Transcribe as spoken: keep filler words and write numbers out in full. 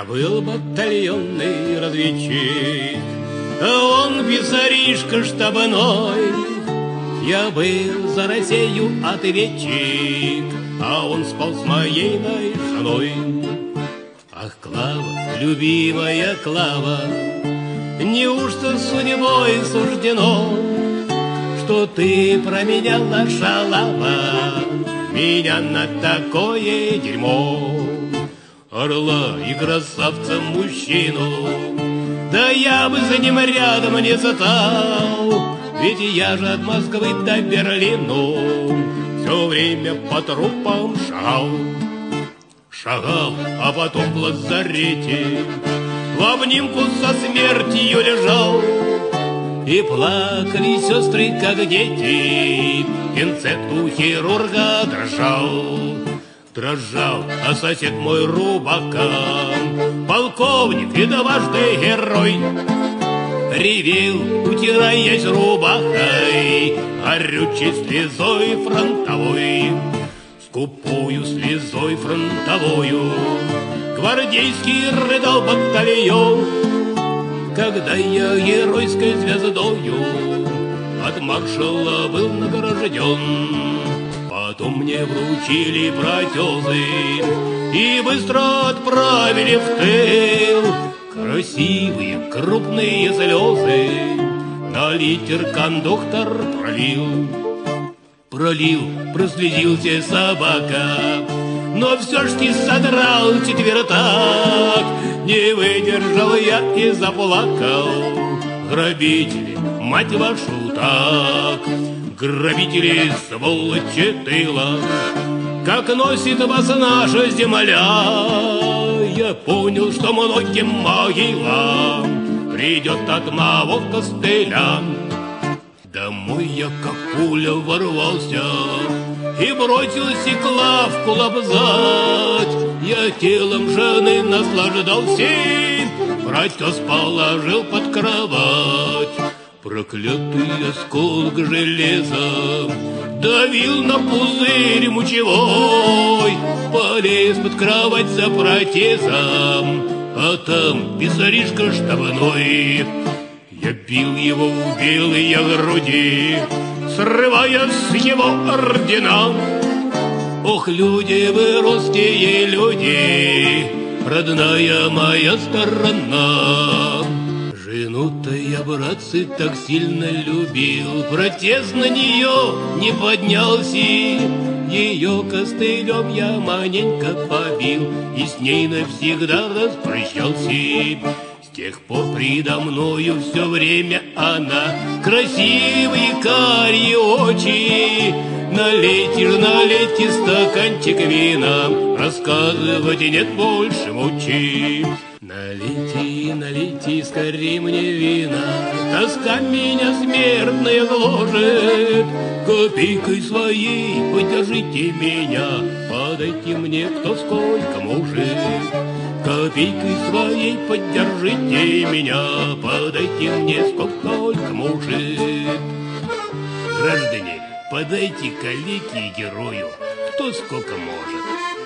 Я был батальонный разведчик, а он писаришка штабной. Я был за Россию ответчик, а он спал с моей женой. Ах, Клава, любимая Клава, неужто судьбой суждено, что ты променяла шалава меня на такое дерьмо? Орла и красавца мужчину, да я бы за ним рядом не затал, ведь я же от Москвы до Берлину все время по трупам шагал. Шагал, а потом в лазарете в обнимку со смертью лежал. И плакали сестры, как дети, пинцет у хирурга дрожал. Дрожал, а сосед мой Рубака, полковник и дважды герой, ревел, утираясь рубахой, горючей слезой фронтовой. Скупую слезой фронтовую гвардейский рыдал батальон, когда я геройской звездою от маршала был награжден. Потом мне вручили протезы и быстро отправили в тыл. Красивые крупные слезы на литер кондуктор пролил. Пролил, прослезился собака, но все ж таки содрал четвертак. Не выдержал я и заплакал. Грабители, мать вашу, так. Грабители, сволочи тыла, как носит вас наша земля. Я понял, что многим могилам придет от моего костыля. Домой я как пуля ворвался и бросился Клавку лобзать. Я телом жены наслаждался, протез положил под кровать. Проклятый осколок железа давил на пузырь мочевой. Полез под кровать за протезом, а там писаришка штабной. Я бил его в белые груди, срывая с его ордена. Ох, люди вы, русские люди, родная моя сторона. Жену-то я, братцы, так сильно любил, протез на нее не поднялся. Ее костылем я маленько побил и с ней навсегда распрощался. С тех пор предо мною все время она, красивые карие очи. Налейте ж, налейте стаканчик вина, рассказывать нет больше мочи. Налейте, налейте скорей мне вина, тоска меня смертная гложет. Копейкой своей поддержите меня, подайте мне кто сколько может. Копейкой своей поддержите меня, подайте мне сколько только может. Граждане, подайте калеке и герою кто сколько может.